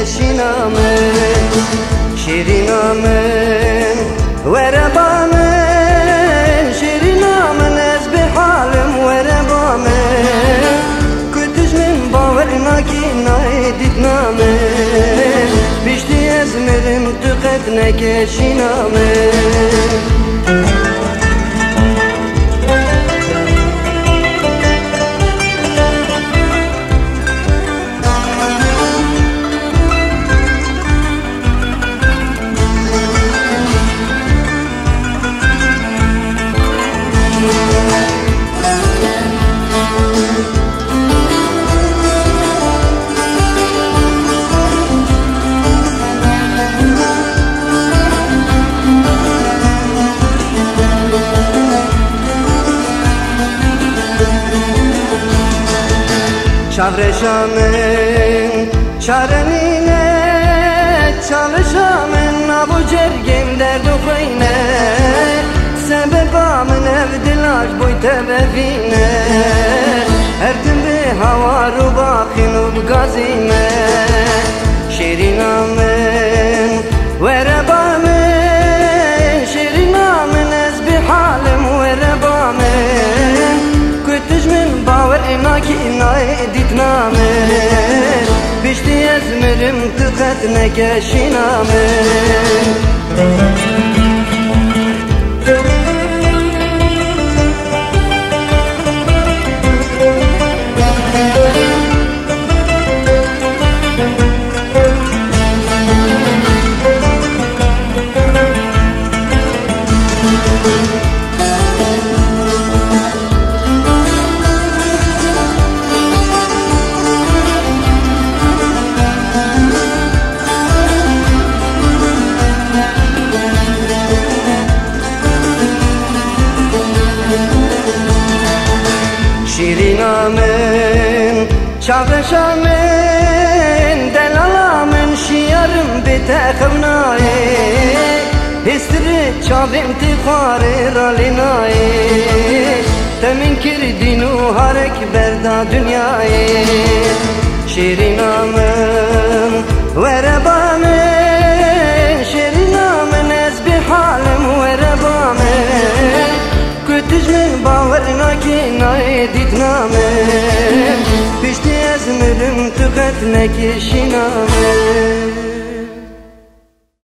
نکشینا من شیرینا من وربا من شیرینا من از به حالم وربا من کتش من باور ناکی نایدیدنا من بیشتی از مرم تو قد نکشینا من Çavreşamın çarenine çalışamın abu cergim derdu kıyne sebebamın evdilaş boy tebevine her gün bir havaru bakın gazime şirinamın verebamın şirinamın ez bir halim verebamın kötüş min baver inaki نایدیدنا من بیشتی از مرم تو قد نکشینا من şirinamın çavreşamın delalamın şiyarım betekavnaye histri çavim tikhare ralinaye temin kirdinu harek berda dünyaye şirinamın verebamın şirinamın ez bir halim verebamın kötüş min baverna ki نایدیدنا من بیشتی از مرم تو قد نکشینا من